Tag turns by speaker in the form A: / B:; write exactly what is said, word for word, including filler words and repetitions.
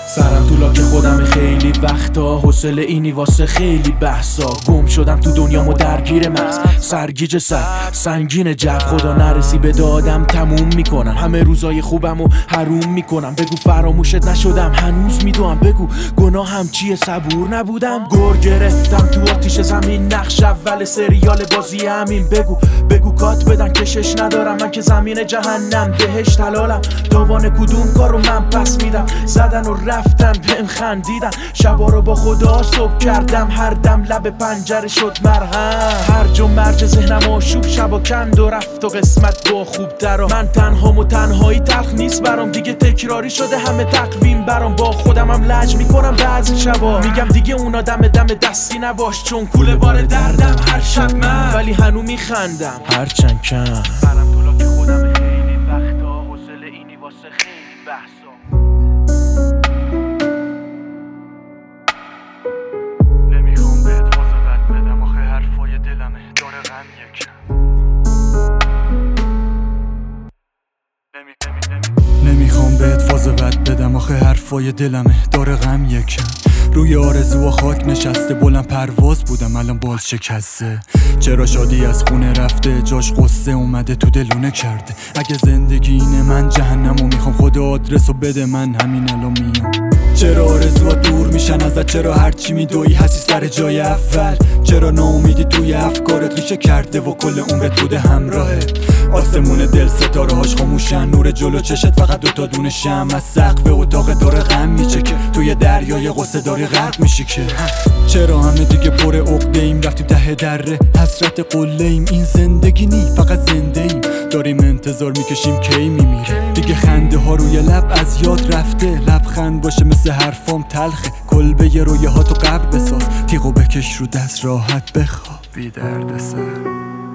A: سرم تو لاک خودم خیلی وقتا، حوصله اینی واسه خیلی بحثا. گم شدم تو دنیامو درگیر مغز، سرگیج سر سنگین جو. خدا نرسی به دادم تموم میکنم، همه روزای خوبمو حروم میکنم. بگو فراموشت نشدم هنوز میدوام، بگو گناهم چیه صبور نبودم. گر گرفتم تو آتیش زمین، نقش اول سریال بازی همین. بگو بگو کات بدن کشش ندارم من که زمین جهنم بهش تلالم. داوان کدوم کارو من پس میدم، زدن و رفتن بهم خندیدن. شبا رو با خدا صبح کردم، هر دم لب پنجره شد مرهم. هر و مرج ذهنم آشوب، شبا کند و رفت و قسمت با خوب درا. من تنهام و تنهایی تلخ نیست برام، دیگه تکراری شده همه تقویم برام. با خودم هم لج میکنم بعضی شبا، میگم دیگه اونا دم دم دستی نباش، چون کوله بار دردم هر شب من. ولی هنو میخندم هرچند کم.
B: سرم تو لاک خودم خیلی وقتا، حوصله اینی واسه خیلی بحثا. نمیخوام بهت واسه بد بدم، آخه حرفای دلمه داره غم یکم. نمی نمی نمی نمیخوام بهت فاز بد بدم، آخه حرفای دلمه داره غم یکم. روی آرزو و خاک نشسته، بلند پرواز بودم الان باز شکسته. چرا شادی از خونه رفته، جاش قصه اومده تو دلونه کرده. اگه زندگی اینه من جهنمو میخوام، خدا آدرسو بده من همین الان میام. چرا آرزوها دور میشن ازت، چرا هرچی میدوی هستی سر جای اول. چرا ناامیدی توی افکارت ریشه کرده و کل عمرت بوده همراهه. آسمون دل ستاره هاش خاموشن، نور جلو چشت فقط دوتا دونه شمع. از سقف اتاق داره غم میچکه، توی دریای غصه داری غرق میشی که. چرا همه دیگه پر عقده ایم، رفتیم ته دره حسرت قله ایم. این زندگی نی فقط زنده ایم، داریم انتظار میکشیم کی میمیره. دیگه خنده ها روی لب از یاد رفته، لبخند باشه مثل حرفام تلخه. کلبه ی رویه ها تو قبر بساز، تیغو بکش رو دست راحت بخواب بی درد سر.